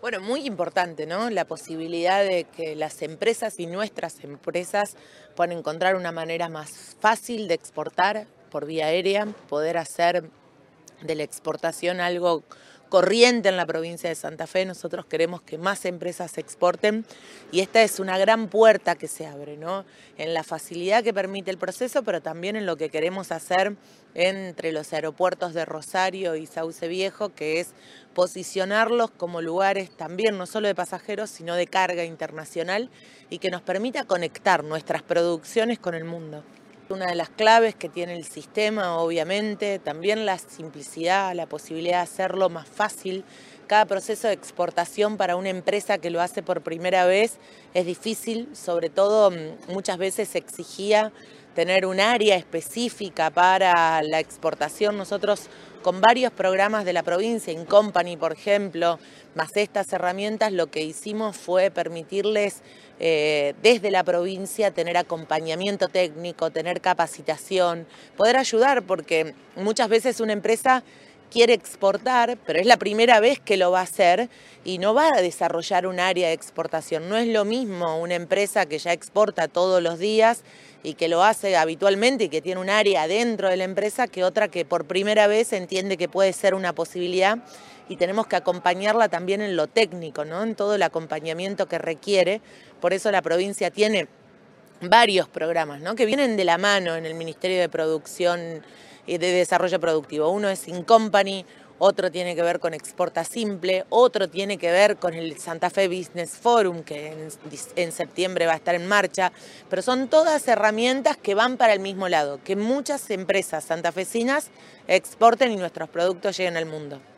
Bueno, muy importante, ¿no? La posibilidad de que las empresas y nuestras empresas puedan encontrar una manera más fácil de exportar por vía aérea, poder hacer de la exportación algo corriente en la provincia de Santa Fe. Nosotros queremos que más empresas exporten y esta es una gran puerta que se abre, ¿no? En la facilidad que permite el proceso, pero también en lo que queremos hacer entre los aeropuertos de Rosario y Sauce Viejo, que es posicionarlos como lugares también no solo de pasajeros, sino de carga internacional y que nos permita conectar nuestras producciones con el mundo. Una de las claves que tiene el sistema, obviamente, también la simplicidad, la posibilidad de hacerlo más fácil. Cada proceso de exportación para una empresa que lo hace por primera vez es difícil, sobre todo muchas veces se exigía tener un área específica para la exportación. Nosotros con varios programas de la provincia, InCompany por ejemplo, más estas herramientas, lo que hicimos fue permitirles desde la provincia tener acompañamiento técnico, tener capacitación, poder ayudar, porque muchas veces una empresa quiere exportar, pero es la primera vez que lo va a hacer y no va a desarrollar un área de exportación. No es lo mismo una empresa que ya exporta todos los días y que lo hace habitualmente y que tiene un área dentro de la empresa que otra que por primera vez entiende que puede ser una posibilidad y tenemos que acompañarla también en lo técnico, ¿no? En todo el acompañamiento que requiere. Por eso la provincia tiene varios programas, ¿no? Que vienen de la mano en el Ministerio de Producción y de Desarrollo Productivo. Uno es InCompany, otro tiene que ver con Exporta Simple, otro tiene que ver con el Santa Fe Business Forum, que en septiembre va a estar en marcha, pero son todas herramientas que van para el mismo lado, que muchas empresas santafesinas exporten y nuestros productos lleguen al mundo.